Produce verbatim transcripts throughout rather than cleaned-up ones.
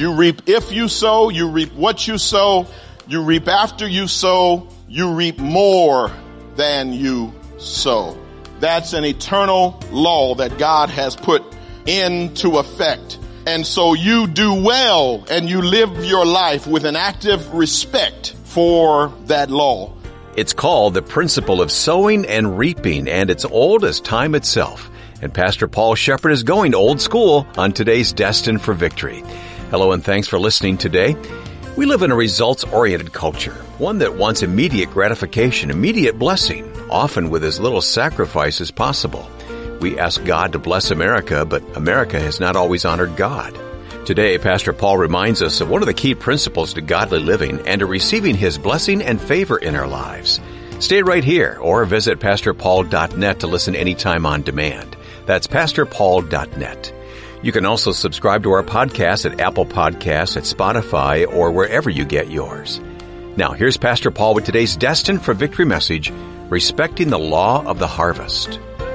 You reap if you sow, you reap what you sow, you reap after you sow, you reap more than you sow. That's an eternal law that God has put into effect. And so you do well and you live your life with an active respect for that law. It's called the principle of sowing and reaping, and it's old as time itself. And Pastor Paul Shepherd is going old school on today's Destined for Victory. Hello and thanks for listening today. We live in a results-oriented culture, one that wants immediate gratification, immediate blessing, often with as little sacrifice as possible. We ask God to bless America, but America has not always honored God. Today, Pastor Paul reminds us of one of the key principles to godly living and to receiving His blessing and favor in our lives. Stay right here or visit pastor paul dot net to listen anytime on demand. That's pastor paul dot net. You can also subscribe to our podcast at Apple Podcasts, at Spotify, or wherever you get yours. Now, here's Pastor Paul with today's Destined for Victory message, Respecting the Law of the Harvest.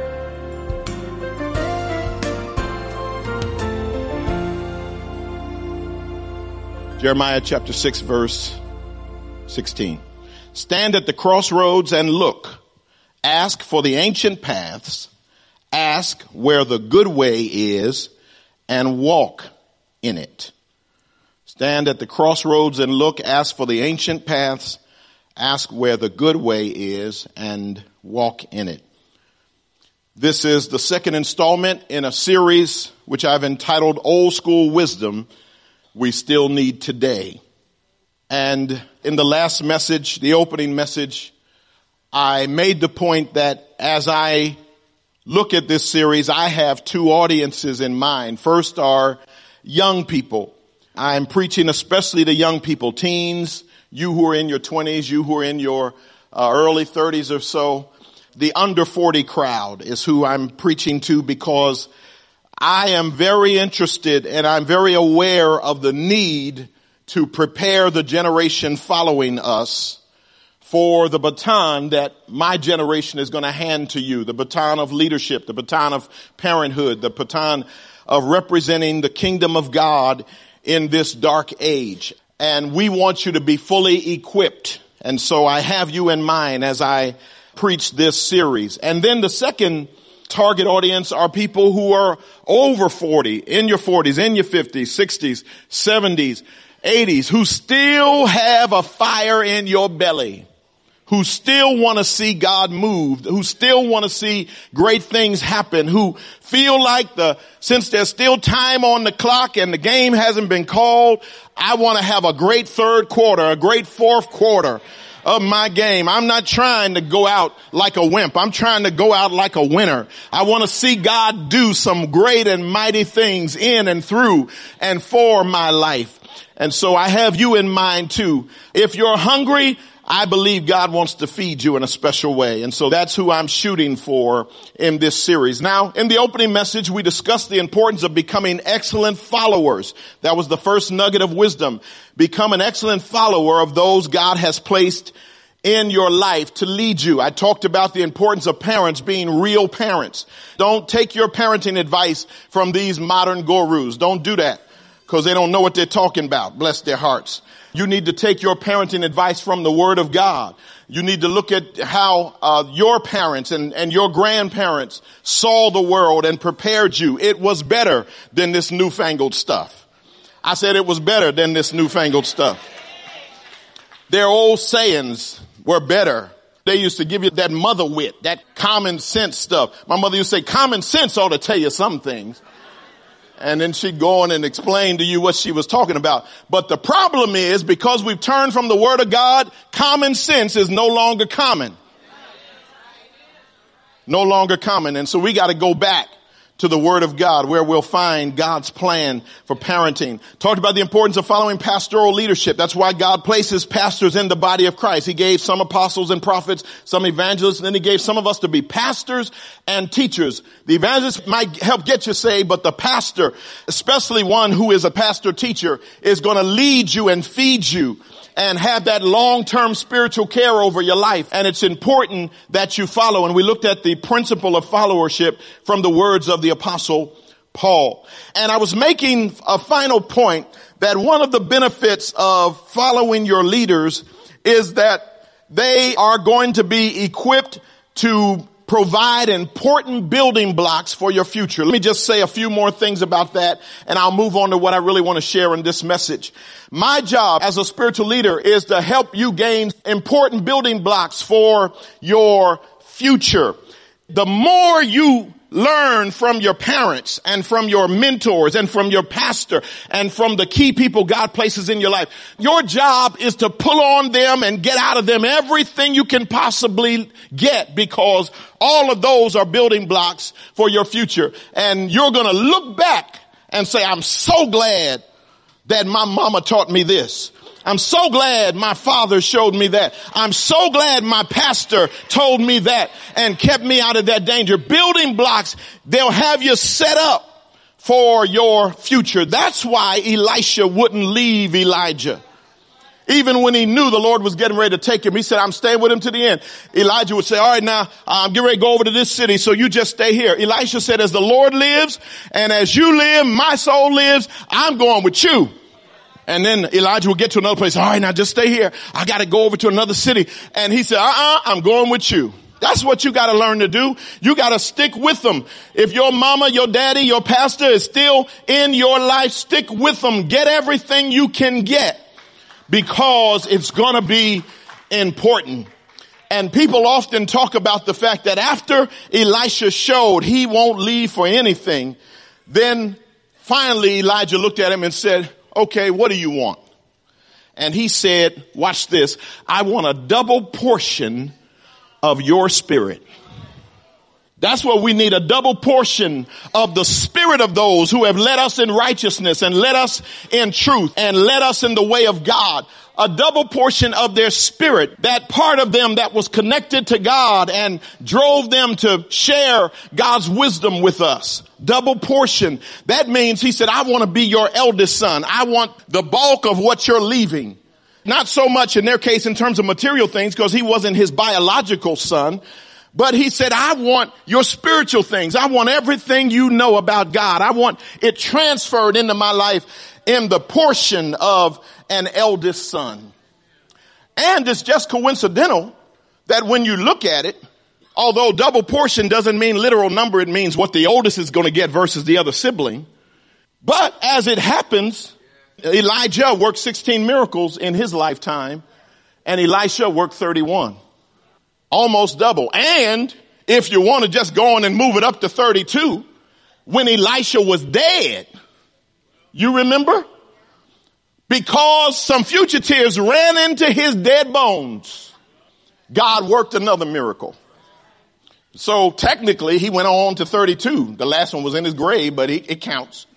Jeremiah chapter six, verse sixteen. Stand at the crossroads and look. Ask for the ancient paths. Ask where the good way is and walk in it. Stand at the crossroads and look. Ask for the ancient paths. Ask where the good way is and walk in it. This is the second installment in a series which I've entitled Old School Wisdom We Still Need Today. And in the last message, the opening message, I made the point that as I look at this series, I have two audiences in mind. First are young people. I'm preaching especially to young people, teens, you who are in your twenties, you who are in your uh, early thirties or so. The under forty crowd is who I'm preaching to, because I am very interested and I'm very aware of the need to prepare the generation following us for the baton that my generation is going to hand to you, the baton of leadership, the baton of parenthood, the baton of representing the kingdom of God in this dark age. And we want you to be fully equipped. And so I have you in mind as I preach this series. And then the second target audience are people who are over forty, in your forties, in your fifties, sixties, seventies, eighties, who still have a fire in your belly, who still want to see God move, who still want to see great things happen, who feel like the, since there's still time on the clock and the game hasn't been called, I want to have a great third quarter, a great fourth quarter of my game. I'm not trying to go out like a wimp. I'm trying to go out like a winner. I want to see God do some great and mighty things in and through and for my life. And so I have you in mind too. If you're hungry, I believe God wants to feed you in a special way. And so that's who I'm shooting for in this series. Now, in the opening message, we discussed the importance of becoming excellent followers. That was the first nugget of wisdom. Become an excellent follower of those God has placed in your life to lead you. I talked about the importance of parents being real parents. Don't take your parenting advice from these modern gurus. Don't do that, because they don't know what they're talking about. Bless their hearts. You need to take your parenting advice from the Word of God. You need to look at how uh, your parents and, and your grandparents saw the world and prepared you. It was better than this newfangled stuff. I said it was better than this newfangled stuff. Their old sayings were better. They used to give you that mother wit, that common sense stuff. My mother used to say, common sense ought to tell you some things. And then she'd go on and explain to you what she was talking about. But the problem is, because we've turned from the Word of God, common sense is no longer common. No longer common. And so we got to go back to the Word of God, where we'll find God's plan for parenting. Talked about the importance of following pastoral leadership. That's why God places pastors in the body of Christ. He gave some apostles and prophets, some evangelists, and then He gave some of us to be pastors and teachers. The evangelist might help get you saved, but the pastor, especially one who is a pastor teacher, is going to lead you and feed you and have that long-term spiritual care over your life. And it's important that you follow. And we looked at the principle of followership from the words of the Apostle Paul. And I was making a final point that one of the benefits of following your leaders is that they are going to be equipped to provide important building blocks for your future. Let me just say a few more things about that, and I'll move on to what I really want to share in this message. My job as a spiritual leader is to help you gain important building blocks for your future. The more you learn from your parents and from your mentors and from your pastor and from the key people God places in your life, your job is to pull on them and get out of them everything you can possibly get, because all of those are building blocks for your future. And you're going to look back and say, I'm so glad that my mama taught me this. I'm so glad my father showed me that. I'm so glad my pastor told me that and kept me out of that danger. Building blocks, they'll have you set up for your future. That's why Elisha wouldn't leave Elijah. Even when he knew the Lord was getting ready to take him, he said, I'm staying with him to the end. Elijah would say, all right, now I'm getting ready to go over to this city, so you just stay here. Elisha said, as the Lord lives and as you live, my soul lives, I'm going with you. And then Elijah would get to another place. All right, now just stay here. I got to go over to another city. And he said, uh-uh, I'm going with you. That's what you got to learn to do. You got to stick with them. If your mama, your daddy, your pastor is still in your life, stick with them. Get everything you can get, because it's going to be important. And people often talk about the fact that after Elisha showed he won't leave for anything, then finally Elijah looked at him and said, okay, what do you want? And he said, watch this, I want a double portion of your spirit. That's what we need, a double portion of the spirit of those who have led us in righteousness and led us in truth and led us in the way of God. A double portion of their spirit, that part of them that was connected to God and drove them to share God's wisdom with us. Double portion. That means he said, I want to be your eldest son. I want the bulk of what you're leaving. Not so much in their case in terms of material things, because he wasn't his biological son. But he said, I want your spiritual things. I want everything you know about God. I want it transferred into my life in the portion of an eldest son. And it's just coincidental that when you look at it, although double portion doesn't mean literal number, it means what the oldest is going to get versus the other sibling. But as it happens, Elijah worked sixteen miracles in his lifetime, and Elisha worked thirty-one. Almost double. And if you want to just go on and move it up to thirty-two, when Elisha was dead, you remember? Because some fugitives ran into his dead bones, God worked another miracle. So technically he went on to thirty-two. The last one was in his grave, but it, it counts.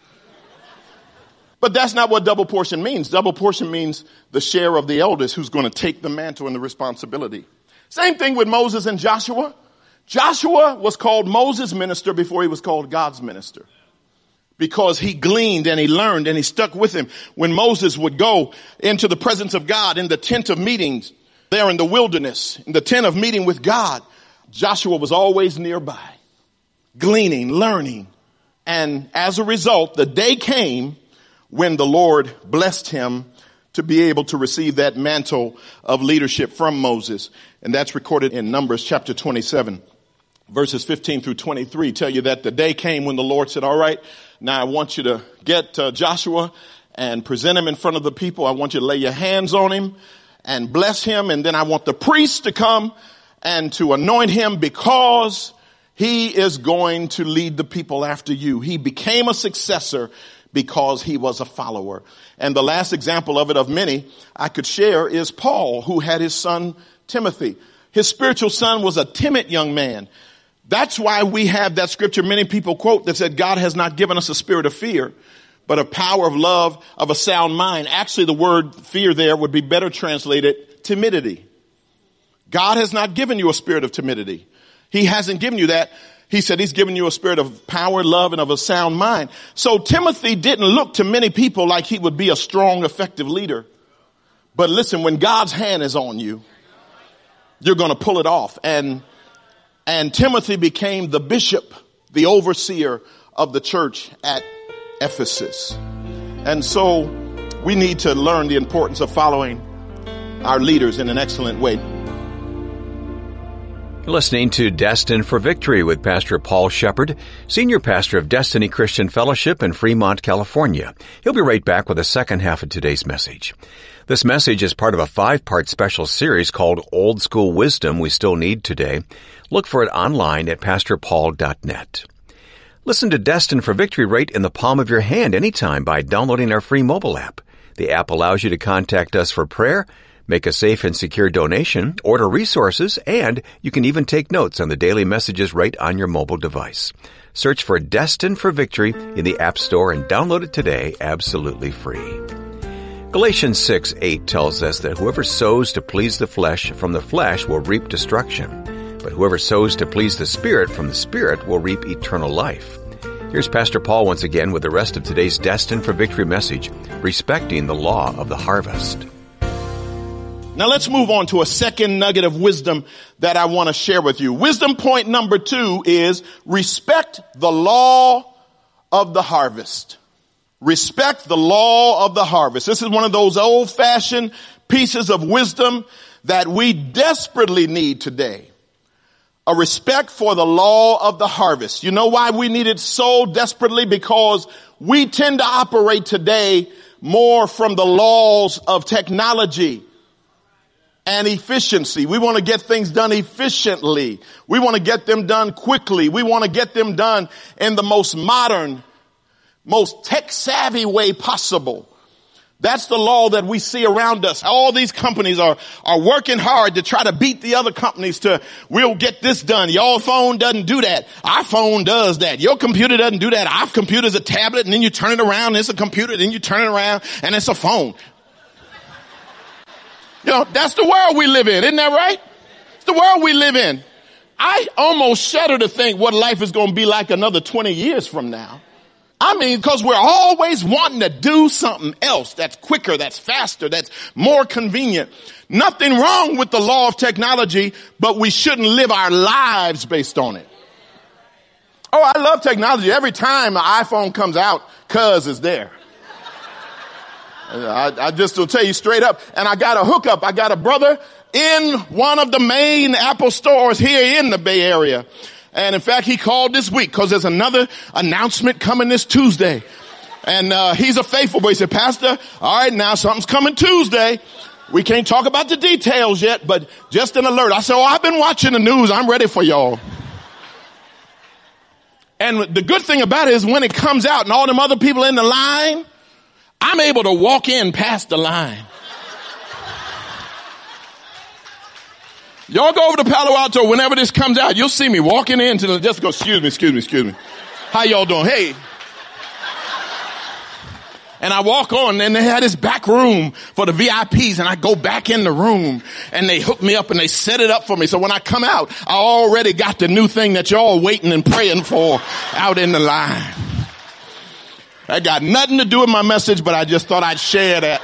But that's not what double portion means. Double portion means the share of the eldest who's going to take the mantle and the responsibility. Same thing with Moses and Joshua. Joshua was called Moses' minister before he was called God's minister, because he gleaned and he learned and he stuck with him. When Moses would go into the presence of God in the tent of meetings there in the wilderness, in the tent of meeting with God, Joshua was always nearby, gleaning, learning. And as a result, the day came when the Lord blessed him to be able to receive that mantle of leadership from Moses. And that's recorded in Numbers chapter twenty-seven, verses fifteen through twenty-three, tell you that the day came when the Lord said, all right, now I want you to get uh, Joshua and present him in front of the people. I want you to lay your hands on him and bless him. And then I want the priests to come and to anoint him, because he is going to lead the people after you. He became a successor because he was a follower. And the last example of it, of many I could share, is Paul, who had his son Timothy. His spiritual son was a timid young man. That's why we have that scripture many people quote that said, God has not given us a spirit of fear, but a power of love, of a sound mind. Actually, the word fear there would be better translated timidity. God has not given you a spirit of timidity. He hasn't given you that. He said he's given you a spirit of power, love, and of a sound mind. So Timothy didn't look to many people like he would be a strong, effective leader. But listen, when God's hand is on you, you're going to pull it off. And, and Timothy became the bishop, the overseer of the church at Ephesus. And so we need to learn the importance of following our leaders in an excellent way. You're listening to Destined for Victory with Pastor Paul Shepherd, Senior Pastor of Destiny Christian Fellowship in Fremont, California. He'll be right back with the second half of today's message. This message is part of a five-part special series called Old School Wisdom We Still Need Today. Look for it online at pastor paul dot net. Listen to Destined for Victory right in the palm of your hand anytime by downloading our free mobile app. The app allows you to contact us for prayer, make a safe and secure donation, order resources, and you can even take notes on the daily messages right on your mobile device. Search for Destined for Victory in the App Store and download it today absolutely free. Galatians six eight tells us that whoever sows to please the flesh from the flesh will reap destruction, but whoever sows to please the Spirit from the Spirit will reap eternal life. Here's Pastor Paul once again with the rest of today's Destined for Victory message, respecting the law of the harvest. Now let's move on to a second nugget of wisdom that I want to share with you. Wisdom point number two is respect the law of the harvest. Respect the law of the harvest. This is one of those old-fashioned pieces of wisdom that we desperately need today. A respect for the law of the harvest. You know why we need it so desperately? Because we tend to operate today more from the laws of technology and efficiency. We want to get things done efficiently. We want to get them done quickly. We want to get them done in the most modern, most tech-savvy way possible. That's the law that we see around us. All these companies are, are working hard to try to beat the other companies to, we'll get this done. Your phone doesn't do that. Our phone does that. Your computer doesn't do that. Our computer's a tablet, and then you turn it around and it's a computer, then you turn it around and it's a phone. You know, that's the world we live in. Isn't that right? It's the world we live in. I almost shudder to think what life is going to be like another twenty years from now. I mean, because we're always wanting to do something else that's quicker, that's faster, that's more convenient. Nothing wrong with the law of technology, but we shouldn't live our lives based on it. Oh, I love technology. Every time an iPhone comes out, Cuz is there. I, I just will tell you straight up. And I got a hookup. I got a brother in one of the main Apple stores here in the Bay Area. And in fact, he called this week because there's another announcement coming this Tuesday. And uh he's a faithful boy. He said, Pastor, all right, now something's coming Tuesday. We can't talk about the details yet, but just an alert. I said, oh, I've been watching the news. I'm ready for y'all. And the good thing about it is when it comes out and all them other people in the line, I'm able to walk in past the line. Y'all go over to Palo Alto whenever this comes out. You'll see me walking in to the, just go, excuse me, excuse me, excuse me. How y'all doing? Hey. And I walk on and they had this back room for the V I Ps and I go back in the room and they hook me up and they set it up for me. So when I come out, I already got the new thing that y'all waiting and praying for out in the line. That got nothing to do with my message, but I just thought I'd share that.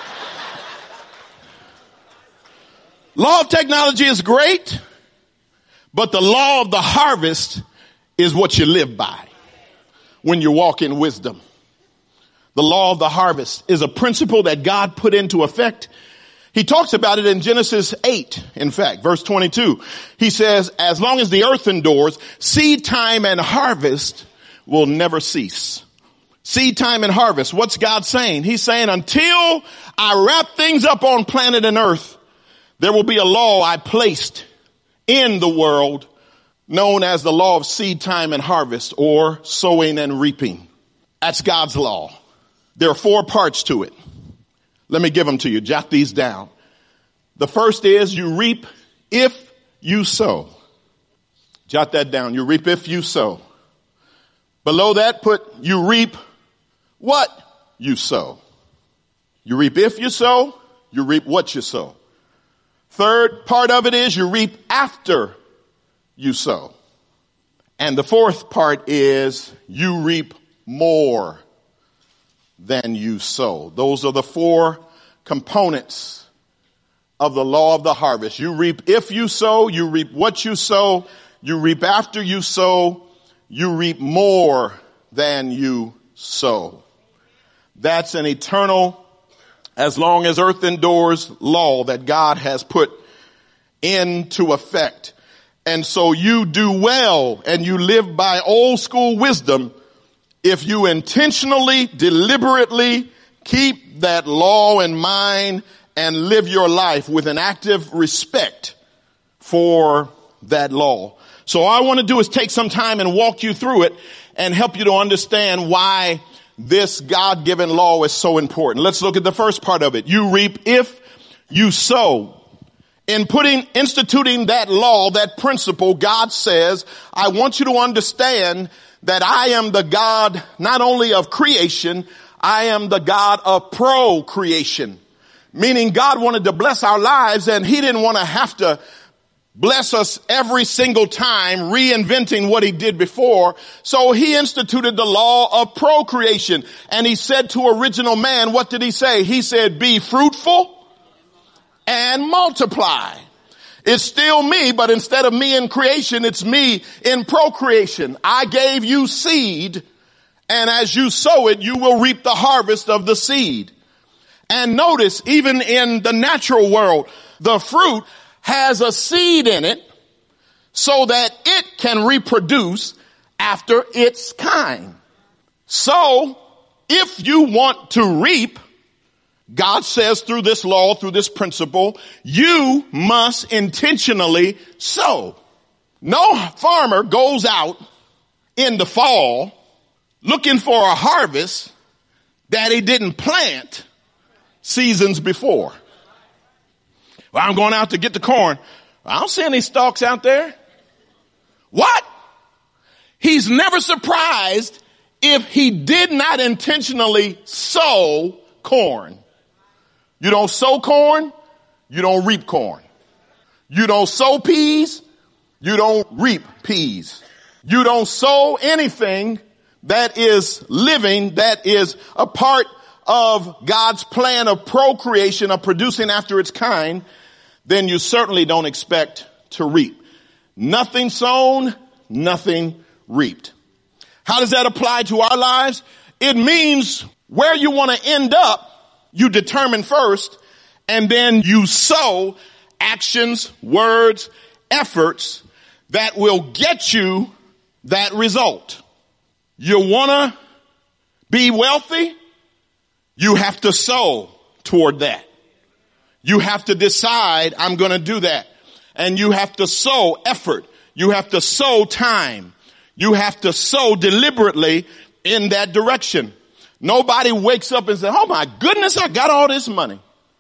Law of technology is great, but the law of the harvest is what you live by when you walk in wisdom. The law of the harvest is a principle that God put into effect. He talks about it in Genesis eight, in fact, verse twenty-two. He says, as long as the earth endures, seed time and harvest will never cease. Seed time and harvest. What's God saying? He's saying, until I wrap things up on planet and earth, there will be a law I placed in the world known as the law of seed time and harvest, or sowing and reaping. That's God's law. There are four parts to it. Let me give them to you. Jot these down. The first is you reap if you sow. Jot that down. You reap if you sow. Below that, put you reap what you sow. You reap if you sow. You reap what you sow. Third part of it is you reap after you sow. And the fourth part is you reap more than you sow. Those are the four components of the law of the harvest. You reap if you sow, you reap what you sow, you reap after you sow, you reap more than you sow. That's an eternal, as long as earth endures, law that God has put into effect. And so you do well and you live by old school wisdom if you intentionally, deliberately keep that law in mind and live your life with an active respect for that law. So all I want to do is take some time and walk you through it and help you to understand why this God-given law is so important. Let's look at the first part of it. You reap if you sow. In putting, instituting that law, that principle, God says, I want you to understand that I am the God not only of creation, I am the God of procreation. Meaning God wanted to bless our lives and he didn't want to have to bless us every single time, reinventing what he did before. So he instituted the law of procreation. And he said to original man, what did he say? He said, be fruitful and multiply. It's still me, but instead of me in creation, it's me in procreation. I gave you seed, and as you sow it, you will reap the harvest of the seed. And notice, even in the natural world, the fruit has a seed in it so that it can reproduce after its kind. So, if you want to reap, God says through this law, through this principle, you must intentionally sow. No farmer goes out in the fall looking for a harvest that he didn't plant seasons before. Well, I'm going out to get the corn. I don't see any stalks out there. What? He's never surprised if he did not intentionally sow corn. You don't sow corn, you don't reap corn. You don't sow peas, you don't reap peas. You don't sow anything that is living, that is a part of God's plan of procreation, of producing after its kind, then you certainly don't expect to reap. Nothing sown, nothing reaped. How does that apply to our lives? It means where you want to end up, you determine first, and then you sow actions, words, efforts that will get you that result. You want to be wealthy? You have to sow toward that. You have to decide, I'm going to do that. And you have to sow effort. You have to sow time. You have to sow deliberately in that direction. Nobody wakes up and says, oh my goodness, I got all this money.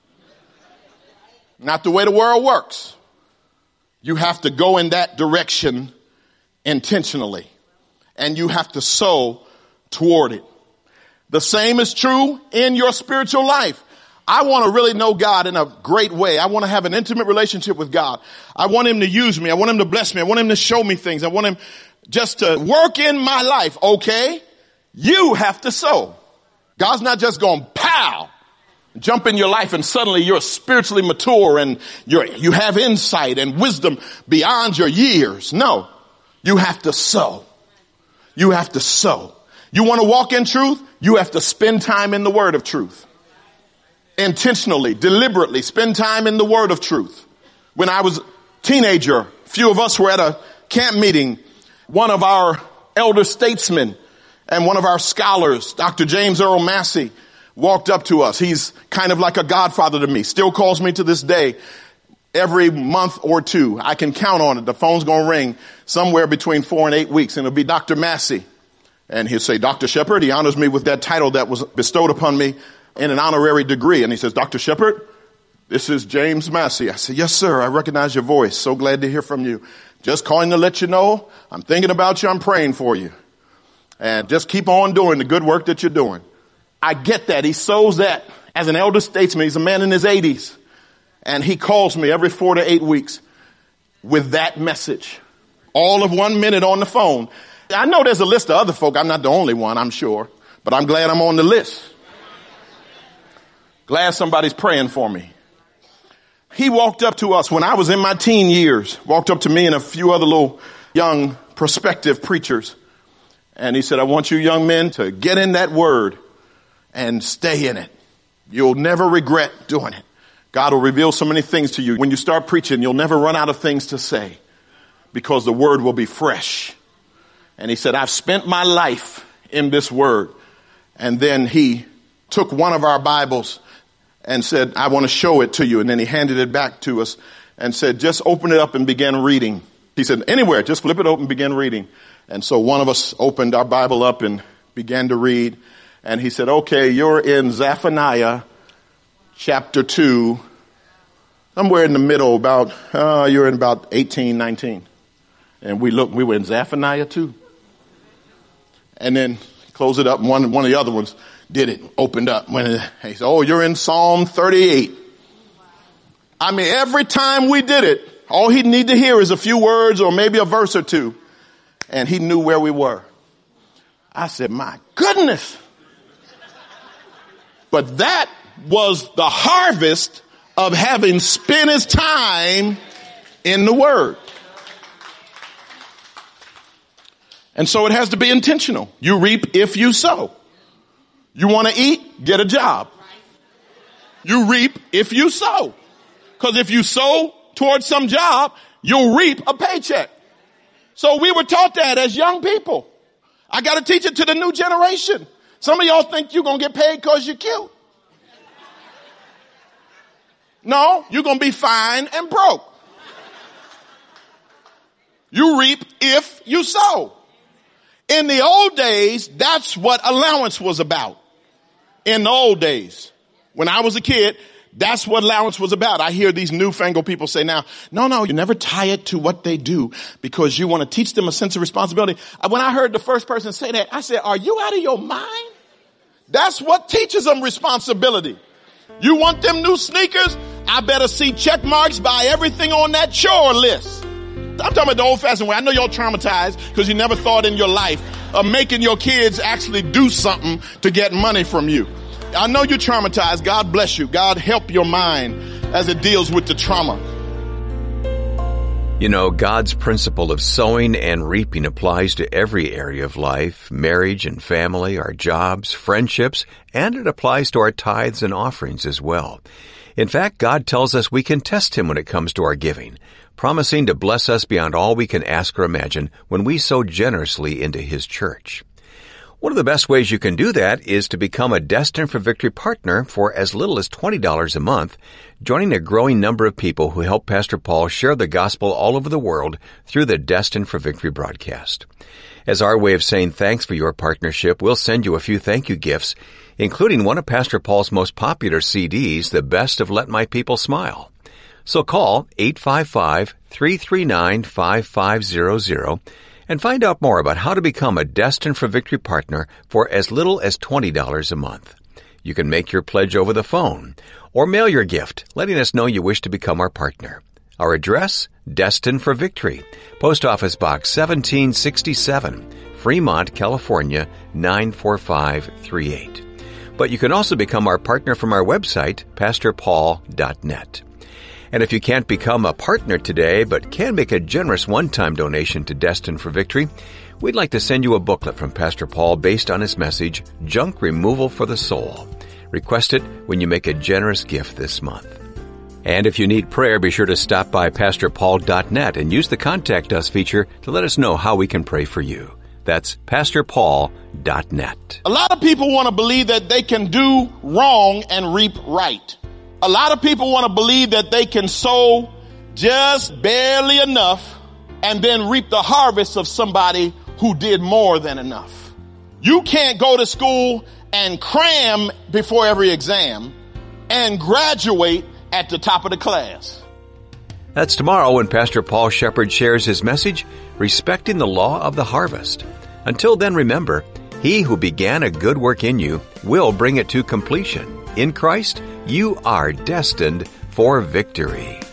Not the way the world works. You have to go in that direction intentionally. And you have to sow toward it. The same is true in your spiritual life. I want to really know God in a great way. I want to have an intimate relationship with God. I want him to use me. I want him to bless me. I want him to show me things. I want him just to work in my life. Okay. You have to sow. God's not just going pow, jump in your life and suddenly you're spiritually mature and you're, you have insight and wisdom beyond your years. No, you have to sow. You have to sow. You want to walk in truth? You have to spend time in the word of truth. Intentionally, deliberately spend time in the word of truth. When I was a teenager, a few of us were at a camp meeting. One of our elder statesmen and one of our scholars, Doctor James Earl Massey, walked up to us. He's kind of like a godfather to me. Still calls me to this day. Every month or two, I can count on it. The phone's going to ring somewhere between four and eight weeks, and it'll be Doctor Massey. And he'll say, Doctor Shepherd. He honors me with that title that was bestowed upon me in an honorary degree. And he says, Doctor Shepherd, this is James Massey. I said, yes, sir. I recognize your voice. So glad to hear from you. Just calling to let you know I'm thinking about you. I'm praying for you. And just keep on doing the good work that you're doing. I get that. He sows that as an elder statesman. He's a man in his eighties. And he calls me every four to eight weeks with that message. All of one minute on the phone. I know there's a list of other folk. I'm not the only one, I'm sure. But I'm glad I'm on the list. Glad somebody's praying for me. He walked up to us when I was in my teen years. Walked up to me and a few other little young prospective preachers. And he said, I want you young men to get in that word and stay in it. You'll never regret doing it. God will reveal so many things to you. When you start preaching, you'll never run out of things to say because the word will be fresh. And he said, I've spent my life in this word. And then he took one of our Bibles and said, I want to show it to you. And then he handed it back to us and said, just open it up and begin reading. He said, anywhere, just flip it open and begin reading. And so one of us opened our Bible up and began to read. And he said, okay, you're in Zephaniah chapter two, somewhere in the middle, about, uh, you're in about eighteen, nineteen. And we looked, we were in Zephaniah two. And then close it up, and one, one of the other ones did it, opened up. When it, he said, oh, you're in Psalm thirty-eight. I mean, every time we did it, all he'd need to hear is a few words or maybe a verse or two. And he knew where we were. I said, my goodness. But that was the harvest of having spent his time in the word. And so it has to be intentional. You reap if you sow. You want to eat? Get a job. You reap if you sow. Because if you sow towards some job, you'll reap a paycheck. So we were taught that as young people. I got to teach it to the new generation. Some of y'all think you're going to get paid because you're cute. No, you're going to be fine and broke. You reap if you sow. In the old days, that's what allowance was about. In the old days, when I was a kid, that's what allowance was about. I hear these newfangled people say now, no, no, you never tie it to what they do because you want to teach them a sense of responsibility. When I heard the first person say that, I said, are you out of your mind? That's what teaches them responsibility. You want them new sneakers? I better see check marks by everything on that chore list. I'm talking about the old-fashioned way. I know y'all traumatized because you never thought in your life of making your kids actually do something to get money from you. I know you're traumatized. God bless you. God help your mind as it deals with the trauma. You know, God's principle of sowing and reaping applies to every area of life, marriage and family, our jobs, friendships, and it applies to our tithes and offerings as well. In fact, God tells us we can test Him when it comes to our giving, promising to bless us beyond all we can ask or imagine when we sow generously into His church. One of the best ways you can do that is to become a Destined for Victory partner for as little as twenty dollars a month, joining a growing number of people who help Pastor Paul share the gospel all over the world through the Destined for Victory broadcast. As our way of saying thanks for your partnership, we'll send you a few thank you gifts, including one of Pastor Paul's most popular C Ds, The Best of Let My People Smile. So call eight five five, three three nine, five five zero zero and find out more about how to become a Destined for Victory partner for as little as twenty dollars a month. You can make your pledge over the phone or mail your gift, letting us know you wish to become our partner. Our address, Destined for Victory, Post Office Box seventeen sixty-seven, Fremont, California, nine four five three eight. But you can also become our partner from our website, pastor paul dot net. And if you can't become a partner today, but can make a generous one-time donation to Destined for Victory, we'd like to send you a booklet from Pastor Paul based on his message, Junk Removal for the Soul. Request it when you make a generous gift this month. And if you need prayer, be sure to stop by pastor paul dot net and use the Contact Us feature to let us know how we can pray for you. That's pastor paul dot net. A lot of people want to believe that they can do wrong and reap right. A lot of people want to believe that they can sow just barely enough and then reap the harvest of somebody who did more than enough. You can't go to school and cram before every exam and graduate at the top of the class. That's tomorrow when Pastor Paul Shepherd shares his message, Respecting the Law of the Harvest. Until then, remember, He who began a good work in you will bring it to completion. In Christ, you are destined for victory.